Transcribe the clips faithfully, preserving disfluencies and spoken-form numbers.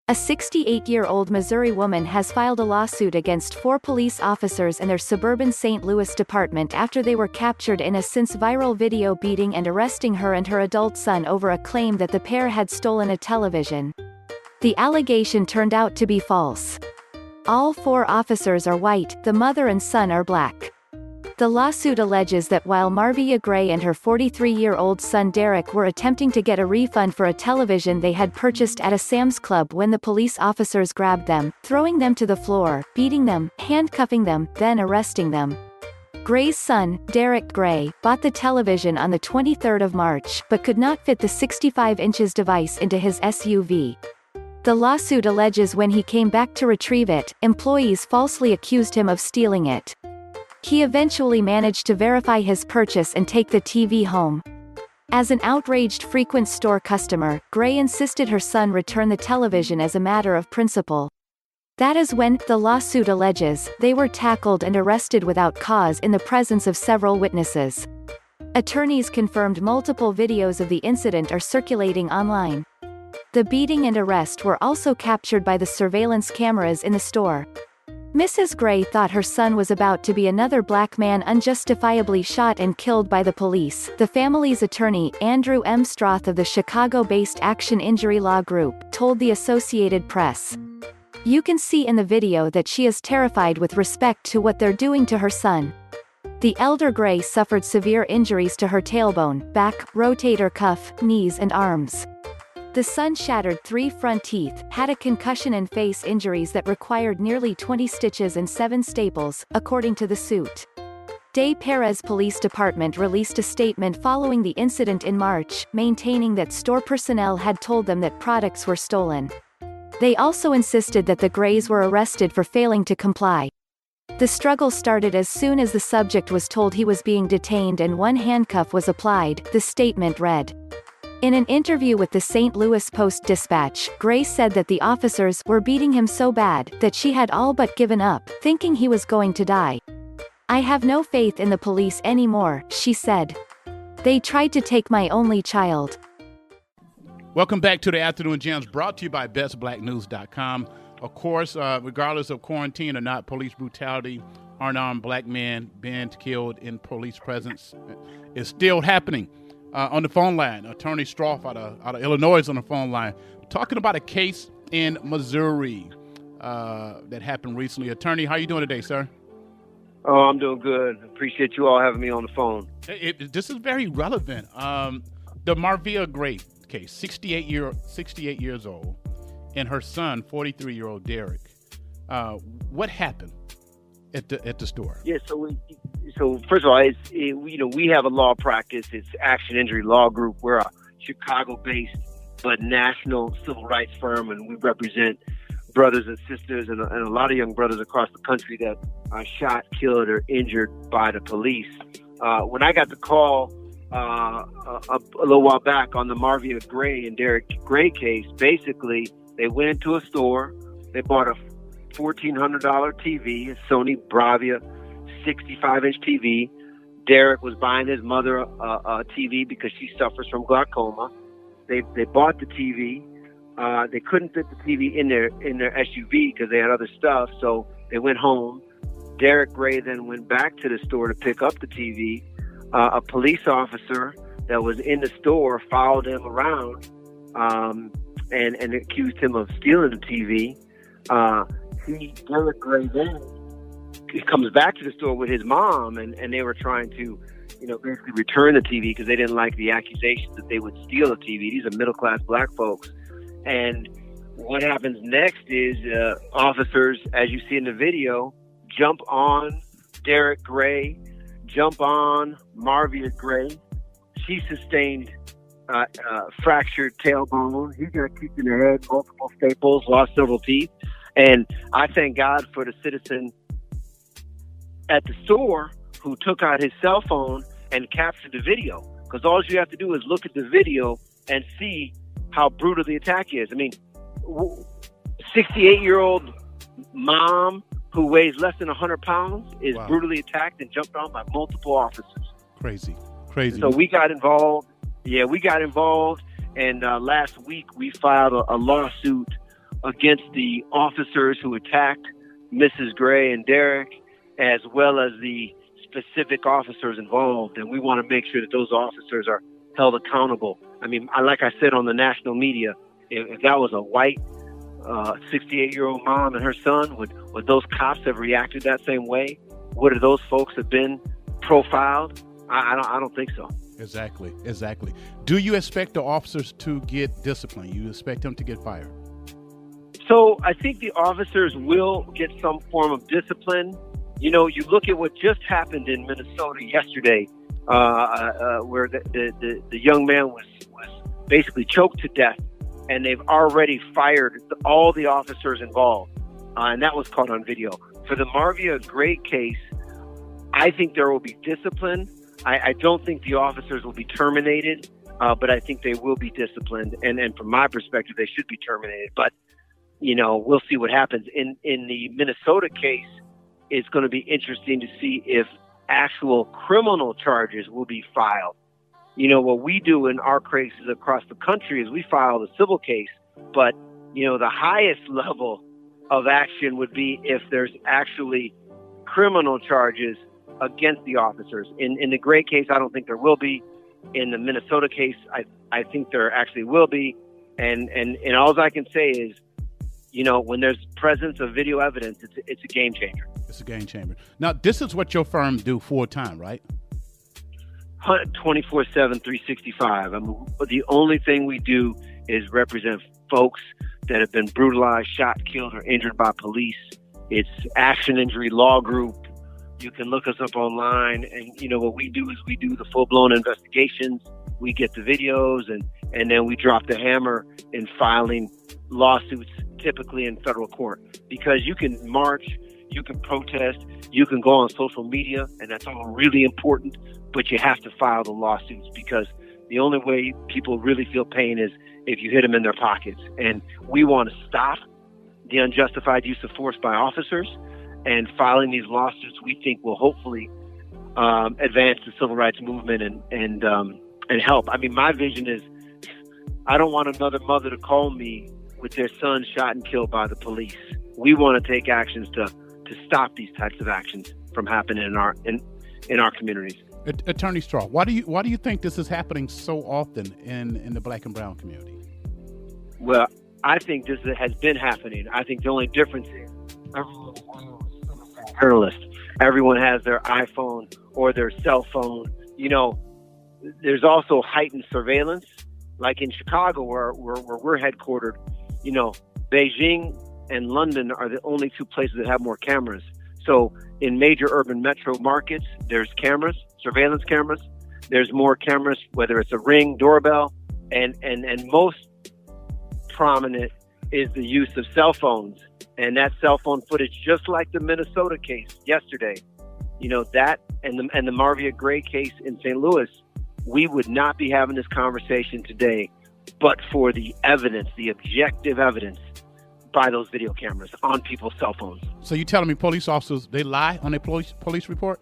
A sixty-eight-year-old Missouri woman has filed a lawsuit against four police officers in their suburban Saint Louis department after they were captured in a since-viral video beating and arresting her and her adult son over a claim that the pair had stolen a television. The allegation turned out to be false. All four officers are white, the mother and son are black. The lawsuit alleges that while Marvia Gray and her forty-three-year-old son Derek were attempting to get a refund for a television they had purchased at a Sam's Club when the police officers grabbed them, throwing them to the floor, beating them, handcuffing them, then arresting them. Gray's son, Derek Gray, bought the television on the twenty-third of March but could not fit the sixty-five inches device into his S U V. The lawsuit alleges when he came back to retrieve it, employees falsely accused him of stealing it. He eventually managed to verify his purchase and take the T V home. As an outraged frequent store customer, Gray insisted her son return the television as a matter of principle. That is when, the lawsuit alleges, they were tackled and arrested without cause in the presence of several witnesses. Attorneys confirmed multiple videos of the incident are circulating online. The beating and arrest were also captured by the surveillance cameras in the store. Missus Gray thought her son was about to be another black man unjustifiably shot and killed by the police, the family's attorney, Andrew M. Stroth of the Chicago-based Action Injury Law Group, told the Associated Press. You can see in the video that she is terrified with respect to what they're doing to her son. The elder Gray suffered severe injuries to her tailbone, back, rotator cuff, knees and arms. The son shattered three front teeth, had a concussion and face injuries that required nearly twenty stitches and seven staples, according to the suit. Des Perez Police Department released a statement following the incident in March, maintaining that store personnel had told them that products were stolen. They also insisted that the Grays were arrested for failing to comply. The struggle started as soon as the subject was told he was being detained and one handcuff was applied, the statement read. In an interview with the Saint Louis Post-Dispatch, Gray said that the officers were beating him so bad that she had all but given up, thinking he was going to die. I have no faith in the police anymore, she said. They tried to take my only child. Welcome back to the Afternoon Jams, brought to you by best black news dot com. Of course, uh, regardless of quarantine or not, police brutality, unarmed black men being killed in police presence is still happening. Uh, on the phone line, Attorney Stroth out of, out of Illinois is on the phone line, talking about a case in Missouri uh, that happened recently. Attorney, how you doing today, sir? Oh, I'm doing good. Appreciate you all having me on the phone. It, it, this is very relevant. Um, the Marvia Gray case, sixty-eight year, sixty-eight years old, and her son, forty-three-year-old Derek. Uh, what happened at the at the store? Yeah, so we, so first of all, it's it, you know we have a law practice. It's Action Injury Law Group. We're a Chicago-based but national civil rights firm, and we represent brothers and sisters and a, and a lot of young brothers across the country that are shot, killed, or injured by the police. Uh, when I got the call uh, a, a little while back on the Marvia Gray and Derek Gray case, basically they went into a store, they bought a fourteen hundred dollars T V, a Sony Bravia sixty-five inch T V. Derek was buying his mother a, a T V because she suffers from glaucoma. They they bought the T V. Uh, they couldn't fit the T V in their in their S U V because they had other stuff, so they went home. Derek Gray then went back to the store to pick up the T V. Uh, a police officer that was in the store followed him around um, and, and accused him of stealing the T V. Uh, he, Derek Gray then he comes back to the store with his mom, and, and they were trying to, you know, basically return the T V because they didn't like the accusations that they would steal a T V. These are middle-class black folks. And what happens next is uh, officers, as you see in the video, jump on Derek Gray, jump on Marvia Gray. She sustained uh, uh, fractured tailbone. He got kicked in the head, multiple staples, lost several teeth. And I thank God for the citizen at the store who took out his cell phone and captured the video. Because all you have to do is look at the video and see how brutal the attack is. I mean, sixty-eight-year-old mom who weighs less than one hundred pounds is wow. brutally attacked and jumped on by multiple officers. Crazy, crazy. So we got involved. Yeah, we got involved. And uh, last week we filed a, a lawsuit against the officers who attacked Missus Gray and Derek, as well as the specific officers involved. And we want to make sure that those officers are held accountable. I mean, I, like I said on the national media, if, if that was a white uh, sixty-eight-year-old mom and her son, would, would those cops have reacted that same way? Would those folks have been profiled? I, I, don't, I don't think so. Exactly, exactly. Do you expect the officers to get disciplined? You expect them to get fired? So I think the officers will get some form of discipline. You know, you look at what just happened in Minnesota yesterday, uh, uh, where the, the, the, the young man was, was basically choked to death, and they've already fired all the officers involved, uh, and that was caught on video. For the Marvia Gray case, I think there will be discipline. I, I don't think the officers will be terminated, uh, but I think they will be disciplined, and, and from my perspective, they should be terminated. But, you know, we'll see what happens. In, in the Minnesota case, it's going to be interesting to see if actual criminal charges will be filed. You know, what we do in our cases across the country is we file the civil case, but, you know, the highest level of action would be if there's actually criminal charges against the officers. In in the Gray case, I don't think there will be. In the Minnesota case, I, I think there actually will be. And, and, and all I can say is, you know, when there's presence of video evidence, it's, it's a game changer. It's a game changer. Now, this is what your firm do full time, right? twenty-four seven, three sixty-five. I mean, the only thing we do is represent folks that have been brutalized, shot, killed, or injured by police. It's Action Injury Law Group. You can look us up online, and you know what we do is we do the full-blown investigations. We get the videos, and and then we drop the hammer in filing lawsuits, typically in federal court. Because you can march, you can protest, you can go on social media, and that's all really important. But you have to file the lawsuits, because the only way people really feel pain is if you hit them in their pockets. And we want to stop the unjustified use of force by officers. And filing these lawsuits, we think, will hopefully um, advance the civil rights movement and and um, and help. I mean, my vision is, I don't want another mother to call me with their son shot and killed by the police. We want to take actions to to stop these types of actions from happening in our in in our communities. Attorney Straw, why do you why do you think this is happening so often in in the Black and brown community? Well, I think this has been happening. I think the only difference is everyone's a journalist. Everyone has their iPhone or their cell phone. You know, there's also heightened surveillance. Like in Chicago, where, where, where we're headquartered, you know, Beijing and London are the only two places that have more cameras. So in major urban metro markets, there's cameras, surveillance cameras. There's more cameras, whether it's a Ring doorbell, and, and, and most prominent is the use of cell phones. And that cell phone footage, just like the Minnesota case yesterday, you know, that and the, and the Marvia Gray case in Saint Louis, we would not be having this conversation today but for the evidence, the objective evidence by those video cameras on people's cell phones. So you telling me police officers, they lie on their police, police report?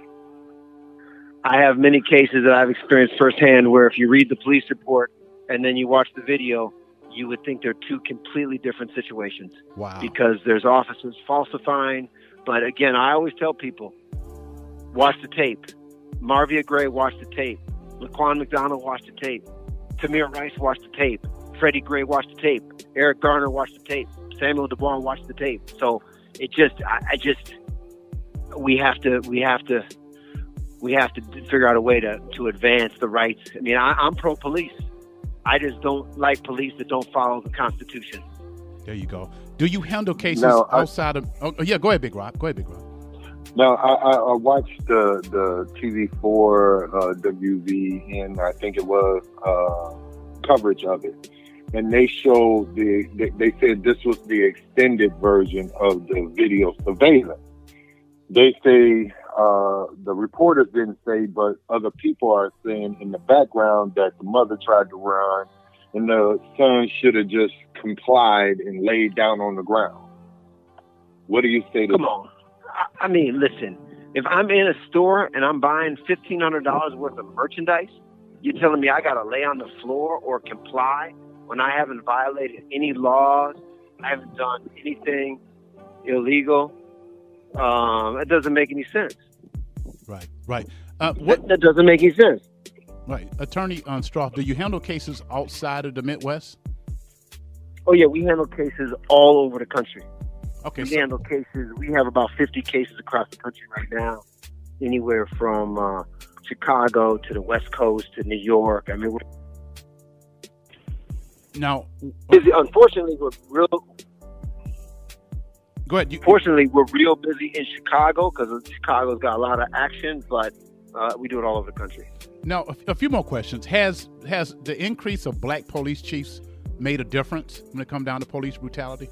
I have many cases that I've experienced firsthand where if you read the police report and then you watch the video, you would think they're two completely different situations. Wow. Because there's officers falsifying. But again, I always tell people, watch the tape. Marvia Gray watched the tape. Laquan McDonald watched the tape. Tamir Rice watched the tape. Freddie Gray watched the tape. Eric Garner watched the tape. Samuel DeBarr watched the tape. So it just, I, I just, we have to, we have to, we have to figure out a way to, to advance the rights. I mean, I, I'm pro-police. I just don't like police that don't follow the Constitution. There you go. Do you handle cases no, I, outside of? Oh, yeah, go ahead, Big Rock. Go ahead, Big Rock. No, I, I, I watched the the T V four uh, W V, and I think it was uh, coverage of it, and they showed the. They, they said this was the extended version of the video surveillance. They say uh, the reporters didn't say, but other people are saying in the background that the mother tried to run, and the son should have just complied and laid down on the ground. What do you say to Come that? on. I mean, listen, if I'm in a store and I'm buying fifteen hundred dollars worth of merchandise, you're telling me I got to lay on the floor or comply when I haven't violated any laws I haven't done anything illegal. Um, it doesn't make any sense. Right, right. Uh, what? That, that doesn't make any sense. Right. Attorney um, Stroff, do you handle cases outside of the Midwest? Oh, yeah, we handle cases all over the country. Okay. We so, handle cases. We have about fifty cases across the country right now, anywhere from uh, Chicago to the West Coast to New York. I mean, we're now, busy. Unfortunately, we're real. Go ahead. You, Fortunately, we're real busy in Chicago because Chicago's got a lot of action, but uh, we do it all over the country. Now, a, a few more questions. Has has the increase of black police chiefs made a difference when it comes down to police brutality?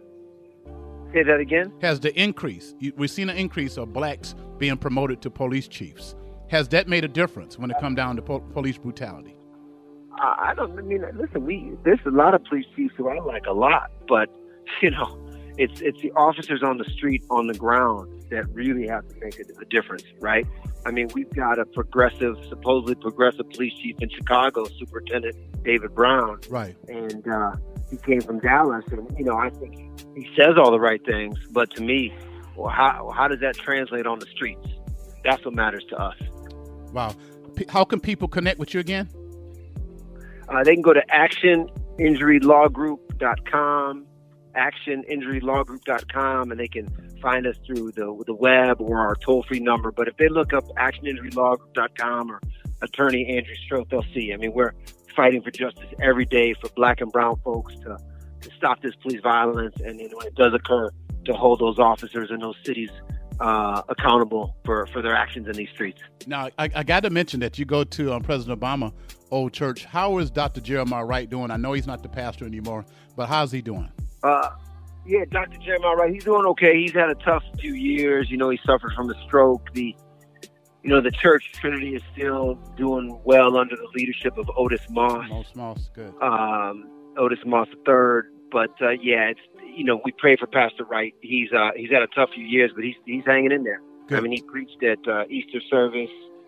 Say that again? Has the increase, you, we've seen an increase of blacks being promoted to police chiefs. Has that made a difference when it comes down to po- police brutality? I don't I mean, listen, we there's a lot of police chiefs who I like a lot, but, you know, it's it's the officers on the street, on the ground, that really have to make a, a difference, right? I mean, we've got a progressive, supposedly progressive police chief in Chicago, Superintendent David Brown. Right. And uh, he came from Dallas, and, you know, I think he says all the right things, but to me, well, how, how does that translate on the streets? That's what matters to us. Wow. P- how can people connect with you again? Uh, they can go to action injury law group dot com, action injury law group dot com, and they can find us through the the web or our toll-free number. But if they look up action injury law group dot com or attorney Andrew Stroth, they'll see. I mean, we're fighting for justice every day for black and brown folks to, to stop this police violence, and, and when it does occur, to hold those officers in those cities uh, accountable for, for their actions in these streets. Now, I, I got to mention that you go to um, President Obama old church. How is Doctor Jeremiah Wright doing? I know he's not the pastor anymore, but how's he doing? Uh, yeah, Doctor Jeremiah Wright, he's doing okay. He's had a tough few years. You know, he suffered from a stroke. The, you know, the church Trinity is still doing well under the leadership of Otis Moss. Otis Moss, good. Um, Otis Moss the third. But uh, yeah, it's you know, we pray for Pastor Wright. He's uh, he's had a tough few years, but he's he's hanging in there. Good. I mean, he preached at uh, Easter service.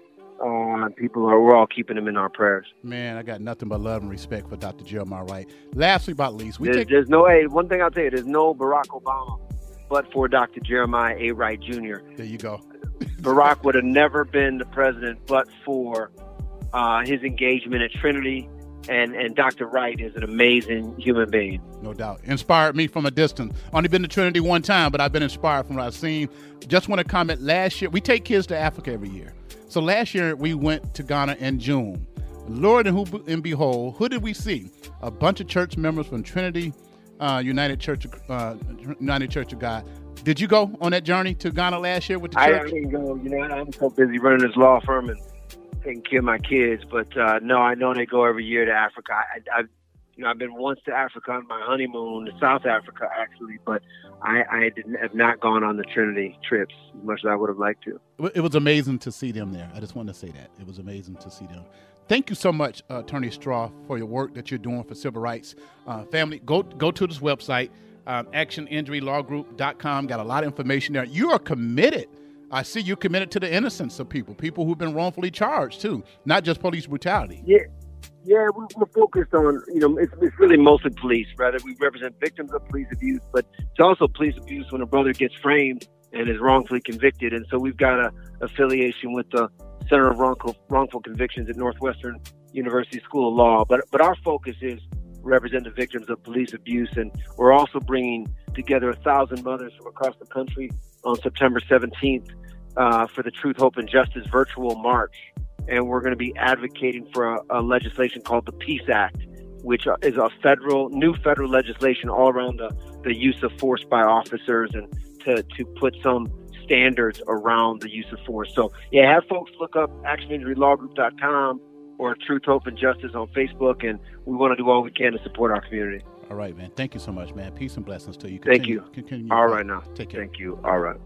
Uh, people are we're all keeping him in our prayers. Man, I got nothing but love and respect for Doctor Jeremiah Wright. Lastly, but not least, we there's, take there's no hey, one thing I'll tell you: there's no Barack Obama, but for Doctor Jeremiah A. Wright Junior There you go. Barack would have never been the president, but for uh, his engagement at Trinity. And and Doctor Wright is an amazing human being. No doubt. Inspired me from a distance. Only been to Trinity one time, but I've been inspired from what I've seen. Just want to comment, last year, we take kids to Africa every year. So last year, we went to Ghana in June. Lord and, who, and behold, who did we see? A bunch of church members from Trinity uh, United Church uh, United Church of God. Did you go on that journey to Ghana last year with the church? I didn't go. You know, I'm so busy running this law firm and taking care of my kids, but uh, no, I know they go every year to Africa. I, I've, you know, I've been once to Africa on my honeymoon to South Africa, actually, but I, I didn't have not gone on the Trinity trips as much as I would have liked to. It was amazing to see them there. I just wanted to say that it was amazing to see them. Thank you so much, uh, Attorney Stroff, for your work that you're doing for civil rights. Uh, family, go go to this website, um, action injury law group dot com. Got a lot of information there. You are committed. I see you committed to the innocence of people, people who've been wrongfully charged, too, not just police brutality. Yeah, yeah, we're focused on, you know, it's, it's really mostly police, rather. We represent victims of police abuse, but it's also police abuse when a brother gets framed and is wrongfully convicted. And so we've got a affiliation with the Center of Wrongful, Wrongful Convictions at Northwestern University School of Law. But, but our focus is represent the victims of police abuse. And we're also bringing together a thousand mothers from across the country on September seventeenth. Uh, for the Truth, Hope, and Justice virtual march. And we're going to be advocating for a, a legislation called the Peace Act, which is a federal, new federal legislation all around the, the use of force by officers and to, to put some standards around the use of force. So, yeah, have folks look up action injury law group dot com or Truth, Hope, and Justice on Facebook, and we want to do all we can to support our community. All right, man. Thank you so much, man. Peace and blessings to you. Continue, Thank you. Continue all right, now. Take care. Thank you. All right.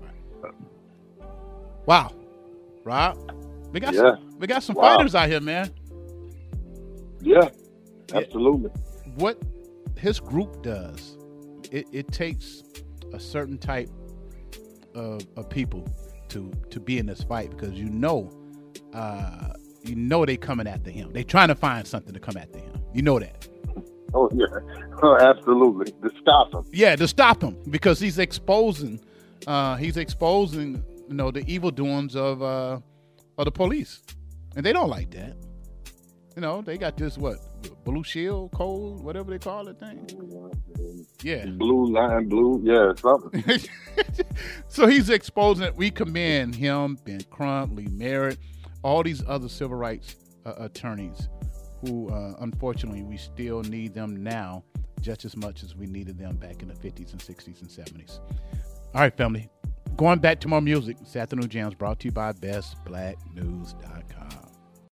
Wow, Rob, we got yeah. some, we got some wow. fighters out here, man. Yeah, absolutely. What his group does, it, it takes a certain type of, of people to to be in this fight because you know, uh, you know they coming after him. They trying to find something to come after him. You know that. Oh, yeah. Oh, absolutely. To stop him. Yeah, to stop him, because he's exposing, uh, he's exposing, you know, the evil doings of, uh, of the police. And they don't like that. You know, they got this, what, blue shield code, whatever they call it thing. Yeah. Blue line, blue, yeah, something. So he's exposing it. We commend him, Ben Crump, Lee Merritt, all these other civil rights uh, attorneys who, uh, unfortunately, we still need them now just as much as we needed them back in the fifties and sixties and seventies. All right, family. Going back to more music, this afternoon jams brought to you by best black news dot com.